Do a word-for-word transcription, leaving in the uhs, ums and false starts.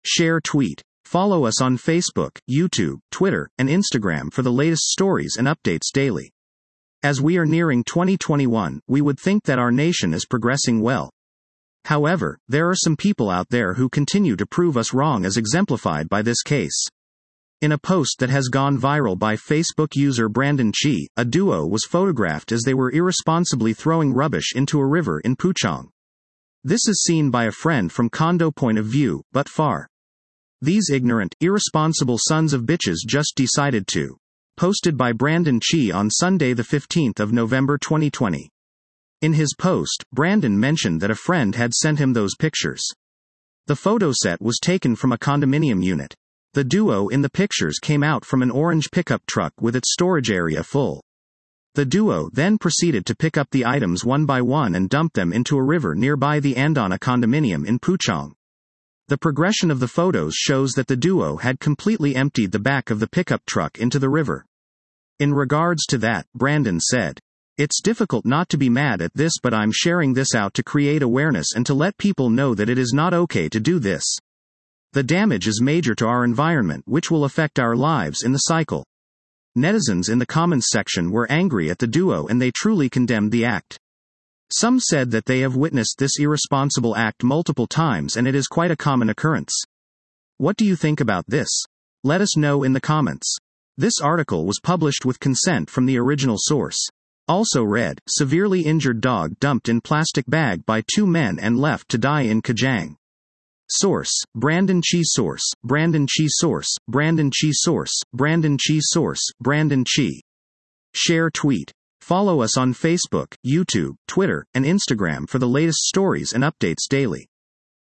Share tweet. Follow us on Facebook, YouTube, Twitter, and Instagram for the latest stories and updates daily. As we are nearing twenty twenty-one, we would think that our nation is progressing well. However, there are some people out there who continue to prove us wrong, as exemplified by this case. In a post that has gone viral by Facebook user Brandon Chi, a duo was photographed as they were irresponsibly throwing rubbish into a river in Puchong. This is seen by a friend from condo point of view, but far. These ignorant, irresponsible sons of bitches just decided to. Posted by Brandon Chi on Sunday the fifteenth of November twenty twenty. In his post, Brandon mentioned that a friend had sent him those pictures. The photo set was taken from a condominium unit. The duo in the pictures came out from an orange pickup truck with its storage area full. The duo then proceeded to pick up the items one by one and dump them into a river nearby the Andana condominium in Puchong. The progression of the photos shows that the duo had completely emptied the back of the pickup truck into the river. In regards to that, Brandon said, "It's difficult not to be mad at this, but I'm sharing this out to create awareness and to let people know that it is not okay to do this. The damage is major to our environment, which will affect our lives in the cycle." Netizens in the comments section were angry at the duo and they truly condemned the act. Some said that they have witnessed this irresponsible act multiple times and it is quite a common occurrence. What do you think about this? Let us know in the comments. This article was published with consent from the original source. Also read, severely injured dog dumped in plastic bag by two men and left to die in Kajang. Source, Brandon Chi. Source, Brandon Chi. Source, Brandon Chi. Source, Brandon Chi. Source, Brandon Chi. Share tweet. Follow us on Facebook, YouTube, Twitter, and Instagram for the latest stories and updates daily.